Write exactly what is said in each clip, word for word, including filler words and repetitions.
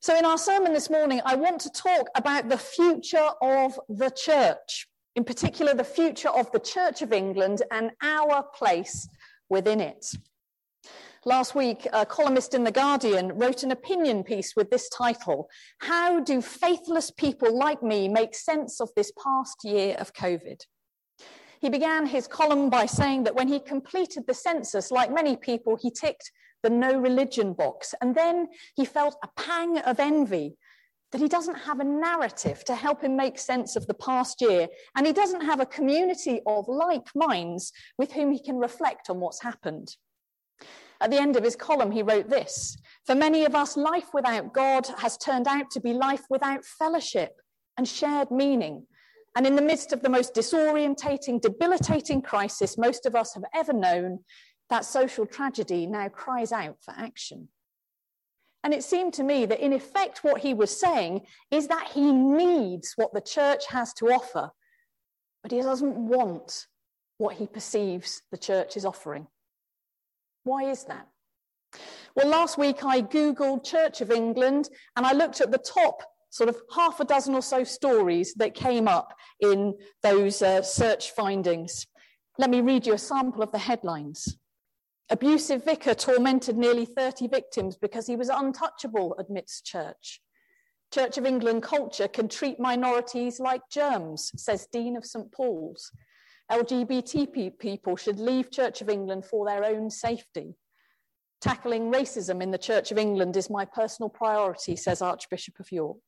So in our sermon this morning, I want to talk about the future of the church, in particular the future of the Church of England and our place within it. Last week, a columnist in The Guardian wrote an opinion piece with this title, "How do faithless people like me make sense of this past year of COVID?" He began his column by saying that when he completed the census, like many people, he ticked the no religion box, and then he felt a pang of envy that he doesn't have a narrative to help him make sense of the past year, and he doesn't have a community of like minds with whom he can reflect on what's happened. At the end of his column, he wrote this: "For many of us, life without God has turned out to be life without fellowship and shared meaning. And in the midst of the most disorientating, debilitating crisis most of us have ever known, that social tragedy now cries out for action." And it seemed to me that in effect what he was saying is that he needs what the church has to offer, but he doesn't want what he perceives the church is offering. Why is that? Well, last week I Googled Church of England and I looked at the top sort of half a dozen or so stories that came up in those uh, search findings. Let me read you a sample of the headlines. "Abusive vicar tormented nearly thirty victims because he was untouchable," admits church. "Church of England culture can treat minorities like germs," says Dean of St Paul's. "L G B T people should leave Church of England for their own safety." "Tackling racism in the Church of England is my personal priority," says Archbishop of York.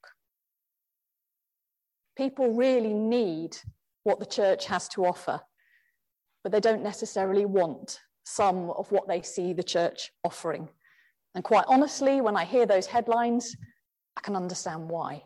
People really need what the church has to offer, but they don't necessarily want some of what they see the church offering. And quite honestly, when I hear those headlines, I can understand why.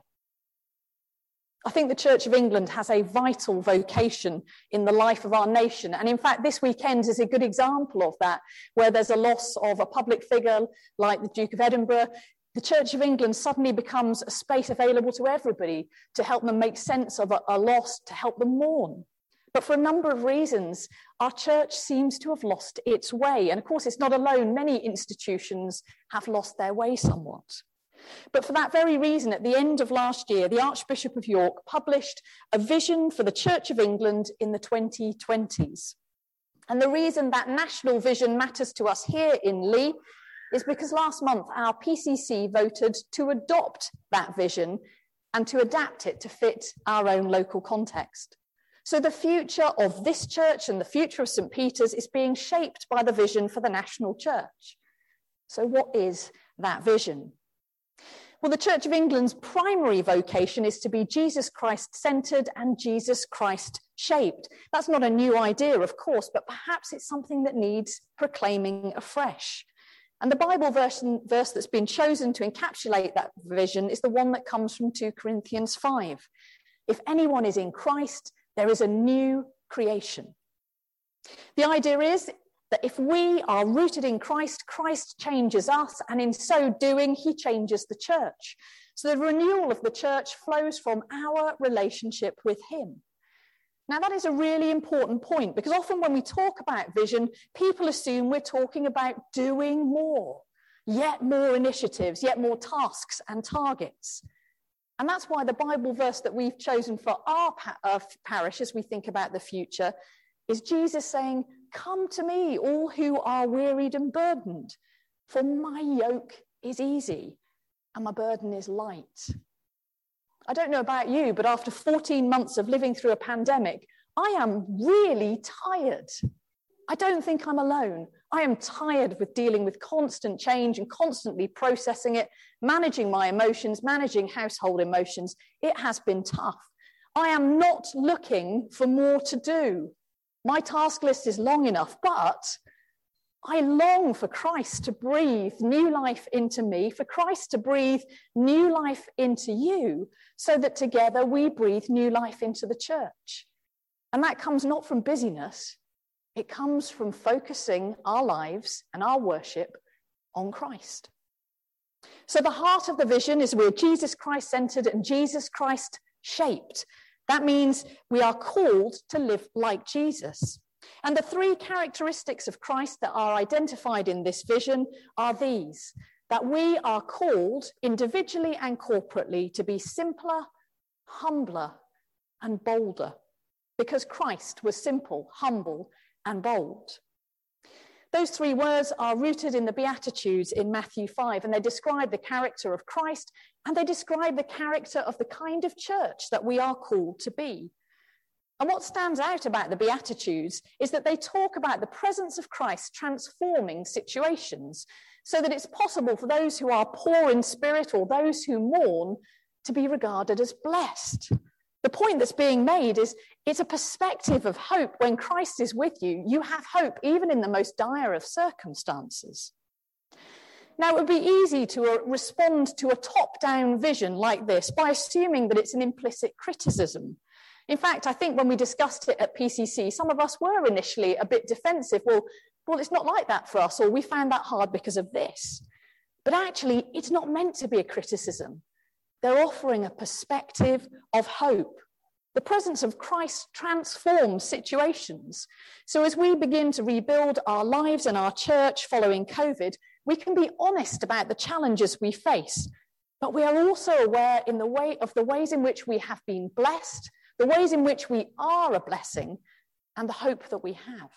I think the Church of England has a vital vocation in the life of our nation. And in fact, this weekend is a good example of that, where there's a loss of a public figure like the Duke of Edinburgh. The Church of England suddenly becomes a space available to everybody to help them make sense of a, a loss, to help them mourn. But for a number of reasons, our church seems to have lost its way. And of course, it's not alone. Many institutions have lost their way somewhat. But for that very reason, at the end of last year, the Archbishop of York published a vision for the Church of England in the twenty twenties. And the reason that national vision matters to us here in Lee is because last month our P C C voted to adopt that vision and to adapt it to fit our own local context. So the future of this church and the future of St Peter's is being shaped by the vision for the national church. So what is that vision? Well, the Church of England's primary vocation is to be Jesus Christ-centred and Jesus Christ-shaped. That's not a new idea, of course, but perhaps it's something that needs proclaiming afresh. And the Bible verse, verse that's been chosen to encapsulate that vision is the one that comes from two Corinthians five. "If anyone is in Christ, there is a new creation." The idea is that if we are rooted in Christ, Christ changes us, and in so doing, he changes the church. So the renewal of the church flows from our relationship with him. Now, that is a really important point, because often when we talk about vision, people assume we're talking about doing more, yet more initiatives, yet more tasks and targets. And that's why the Bible verse that we've chosen for our uh, parish as we think about the future is Jesus saying, "Come to me, all who are wearied and burdened, for my yoke is easy and my burden is light." I don't know about you, but after fourteen months of living through a pandemic, I am really tired. I don't think I'm alone. I am tired with dealing with constant change and constantly processing it, managing my emotions, managing household emotions. It has been tough. I am not looking for more to do. My task list is long enough, but I long for Christ to breathe new life into me, for Christ to breathe new life into you, so that together we breathe new life into the church. And that comes not from busyness, it comes from focusing our lives and our worship on Christ. So the heart of the vision is we're Jesus Christ-centered and Jesus Christ-shaped. That means we are called to live like Jesus. And the three characteristics of Christ that are identified in this vision are these: that we are called individually and corporately to be simpler, humbler, and bolder, because Christ was simple, humble, and bold. Those three words are rooted in the Beatitudes in Matthew five, and they describe the character of Christ, and they describe the character of the kind of church that we are called to be. And what stands out about the Beatitudes is that they talk about the presence of Christ transforming situations so that it's possible for those who are poor in spirit or those who mourn to be regarded as blessed. The point that's being made is it's a perspective of hope. When Christ is with you, you have hope even in the most dire of circumstances. Now, it would be easy to uh, respond to a top-down vision like this by assuming that it's an implicit criticism. In fact, I think when we discussed it at P C C, some of us were initially a bit defensive. Well, well, it's not like that for us, or we found that hard because of this. But actually, it's not meant to be a criticism. They're offering a perspective of hope. The presence of Christ transforms situations. So as we begin to rebuild our lives and our church following COVID, we can be honest about the challenges we face, but we are also aware in the way of the ways in which we have been blessed, the ways in which we are a blessing, and the hope that we have.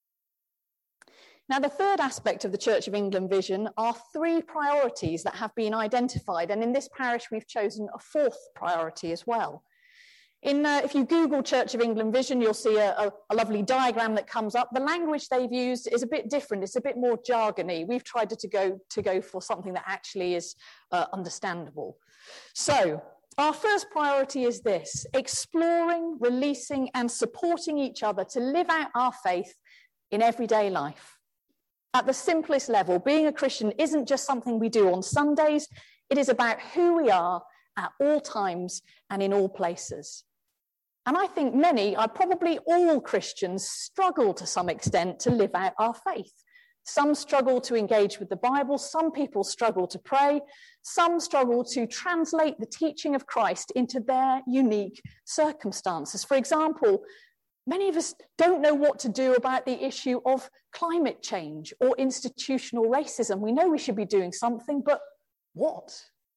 Now, the third aspect of the Church of England vision are three priorities that have been identified, and in this parish we've chosen a fourth priority as well. In, uh, if you Google Church of England vision, you'll see a, a, a lovely diagram that comes up. The language they've used is a bit different. It's a bit more jargony. We've tried to go, to go for something that actually is uh, understandable. So, our first priority is this: exploring, releasing, and supporting each other to live out our faith in everyday life. At the simplest level, being a Christian isn't just something we do on Sundays. It is about who we are at all times and in all places. And I think many, uh, probably all Christians, struggle to some extent to live out our faith. Some struggle to engage with the Bible, some people struggle to pray, some struggle to translate the teaching of Christ into their unique circumstances. For example, many of us don't know what to do about the issue of climate change or institutional racism. We know we should be doing something, but what?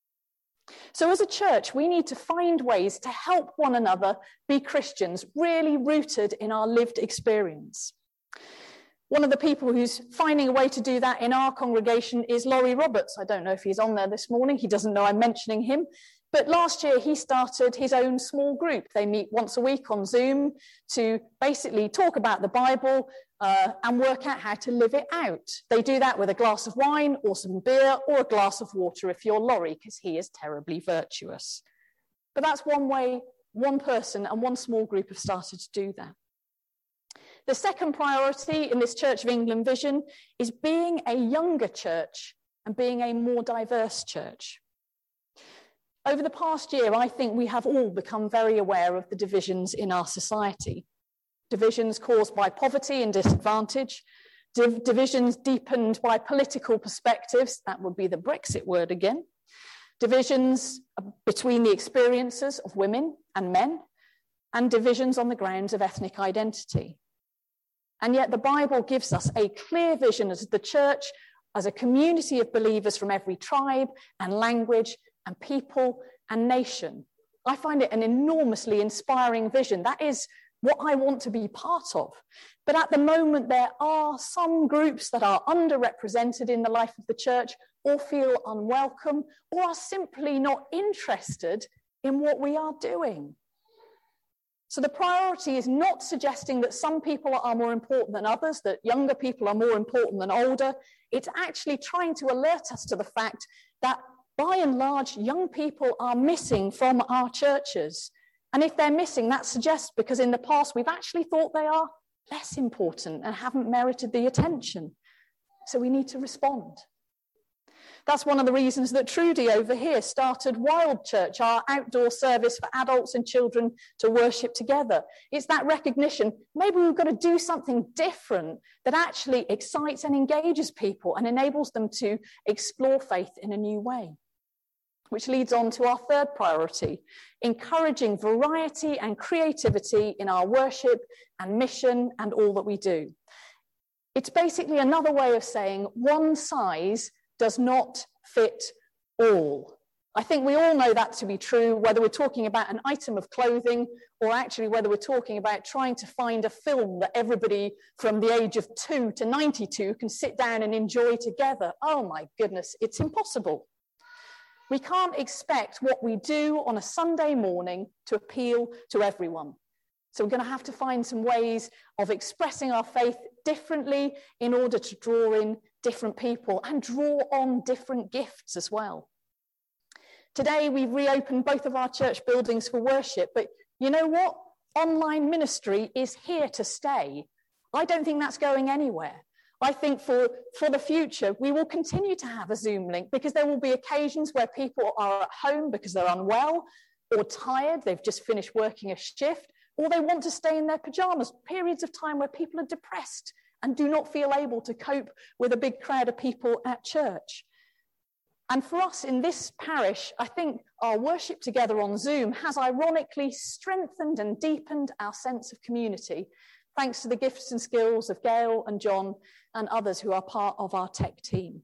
So as a church, we need to find ways to help one another be Christians, really rooted in our lived experience. One of the people who's finding a way to do that in our congregation is Laurie Roberts. I don't know if he's on there this morning. He doesn't know I'm mentioning him. But last year, he started his own small group. They meet once a week on Zoom to basically talk about the Bible uh, and work out how to live it out. They do that with a glass of wine or some beer or a glass of water if you're Laurie, because he is terribly virtuous. But that's one way one person and one small group have started to do that. The second priority in this Church of England vision is being a younger church and being a more diverse church. Over the past year, I think we have all become very aware of the divisions in our society. Divisions caused by poverty and disadvantage, div- divisions deepened by political perspectives, that would be the Brexit word again, divisions between the experiences of women and men, and divisions on the grounds of ethnic identity. And yet the Bible gives us a clear vision as the church, as a community of believers from every tribe and language and people and nation. I find it an enormously inspiring vision. That is what I want to be part of. But at the moment, there are some groups that are underrepresented in the life of the church or feel unwelcome or are simply not interested in what we are doing. So the priority is not suggesting that some people are more important than others, that younger people are more important than older. It's actually trying to alert us to the fact that by and large, young people are missing from our churches. And if they're missing, that suggests because in the past we've actually thought they are less important and haven't merited the attention. So we need to respond. That's one of the reasons that Trudy over here started Wild Church, our outdoor service for adults and children to worship together. It's that recognition, maybe we've got to do something different that actually excites and engages people and enables them to explore faith in a new way. Which leads on to our third priority, encouraging variety and creativity in our worship and mission and all that we do. It's basically another way of saying one size does not fit all. I think we all know that to be true, whether we're talking about an item of clothing or actually whether we're talking about trying to find a film that everybody from the age of two to ninety-two can sit down and enjoy together. Oh my goodness, it's impossible. We can't expect what we do on a Sunday morning to appeal to everyone. So we're going to have to find some ways of expressing our faith differently in order to draw in different people and draw on different gifts as well. Today, we've reopened both of our church buildings for worship, but you know what? Online ministry is here to stay. I don't think that's going anywhere. I think for, for the future, we will continue to have a Zoom link because there will be occasions where people are at home because they're unwell or tired, they've just finished working a shift, or they want to stay in their pajamas, periods of time where people are depressed and do not feel able to cope with a big crowd of people at church. And for us in this parish, I think our worship together on Zoom has ironically strengthened and deepened our sense of community, thanks to the gifts and skills of Gail and John and others who are part of our tech team.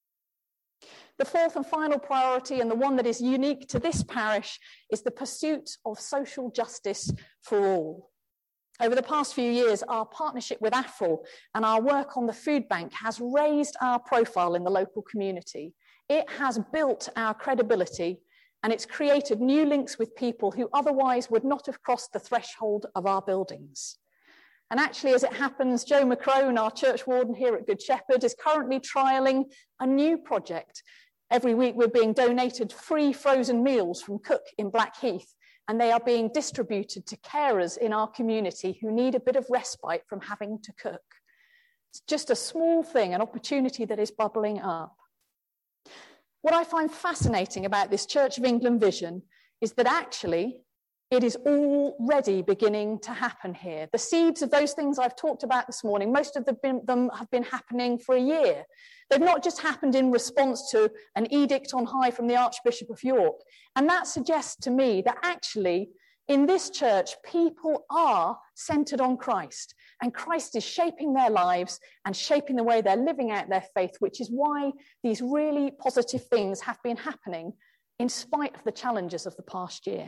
The fourth and final priority, and the one that is unique to this parish, is the pursuit of social justice for all. Over the past few years, our partnership with A F R L and our work on the food bank has raised our profile in the local community. It has built our credibility, and it's created new links with people who otherwise would not have crossed the threshold of our buildings. And actually, as it happens, Joe McCrone, our church warden here at Good Shepherd, is currently trialling a new project. Every week we're being donated free frozen meals from Cook in Blackheath, and they are being distributed to carers in our community who need a bit of respite from having to cook. It's just a small thing, an opportunity that is bubbling up. What I find fascinating about this Church of England vision is that actually it is already beginning to happen here. The seeds of those things I've talked about this morning, most of them have been happening for a year. They've not just happened in response to an edict on high from the Archbishop of York. And that suggests to me that actually in this church, people are centered on Christ, and Christ is shaping their lives and shaping the way they're living out their faith, which is why these really positive things have been happening in spite of the challenges of the past year.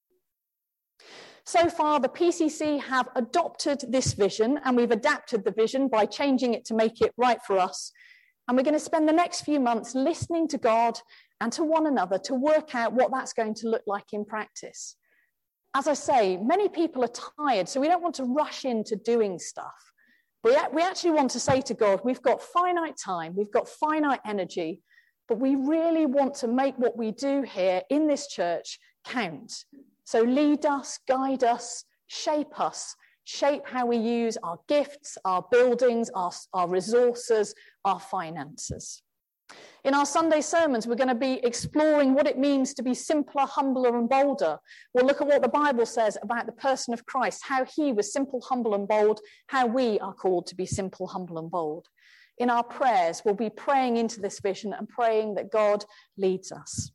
So far, the P C C have adopted this vision, and we've adapted the vision by changing it to make it right for us. And we're going to spend the next few months listening to God and to one another to work out what that's going to look like in practice. As I say, many people are tired, so we don't want to rush into doing stuff. We, we actually want to say to God, we've got finite time, we've got finite energy, but we really want to make what we do here in this church count. So lead us, guide us, shape us, shape how we use our gifts, our buildings, our, our resources, our finances. In our Sunday sermons, we're going to be exploring what it means to be simpler, humbler, and bolder. We'll look at what the Bible says about the person of Christ, how he was simple, humble, and bold, how we are called to be simple, humble, and bold. In our prayers, we'll be praying into this vision and praying that God leads us.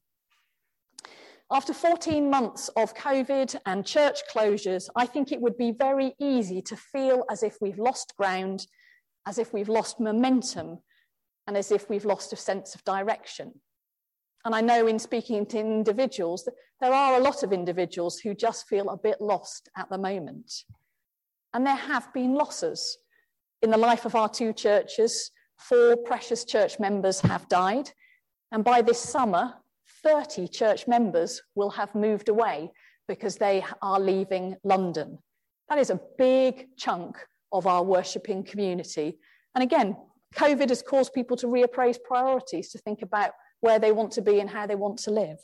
After fourteen months of COVID and church closures, I think it would be very easy to feel as if we've lost ground, as if we've lost momentum, and as if we've lost a sense of direction. And I know in speaking to individuals, that there are a lot of individuals who just feel a bit lost at the moment. And there have been losses. In the life of our two churches, four precious church members have died. And by this summer, thirty church members will have moved away because they are leaving London. That is a big chunk of our worshipping community. And again, COVID has caused people to reappraise priorities, to think about where they want to be and how they want to live.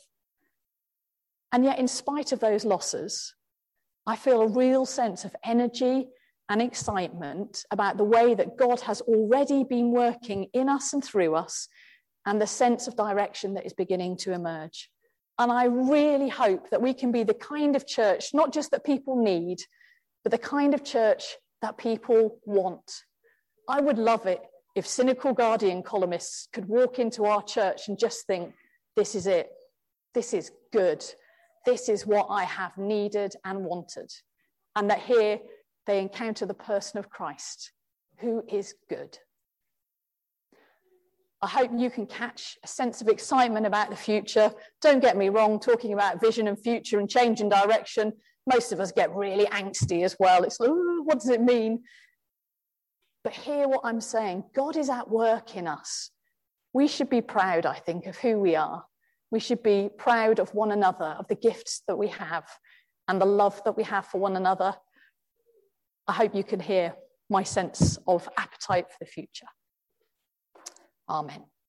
And yet, in spite of those losses, I feel a real sense of energy and excitement about the way that God has already been working in us and through us, and the sense of direction that is beginning to emerge. And I really hope that we can be the kind of church, not just that people need, but the kind of church that people want. I would love it if cynical Guardian columnists could walk into our church and just think, this is it, this is good, this is what I have needed and wanted. And that here they encounter the person of Christ, who is good. I hope you can catch a sense of excitement about the future. Don't get me wrong, talking about vision and future and change in direction, most of us get really angsty as well. It's like, oh, what does it mean? But hear what I'm saying. God is at work in us. We should be proud, I think, of who we are. We should be proud of one another, of the gifts that we have and the love that we have for one another. I hope you can hear my sense of appetite for the future. Amen.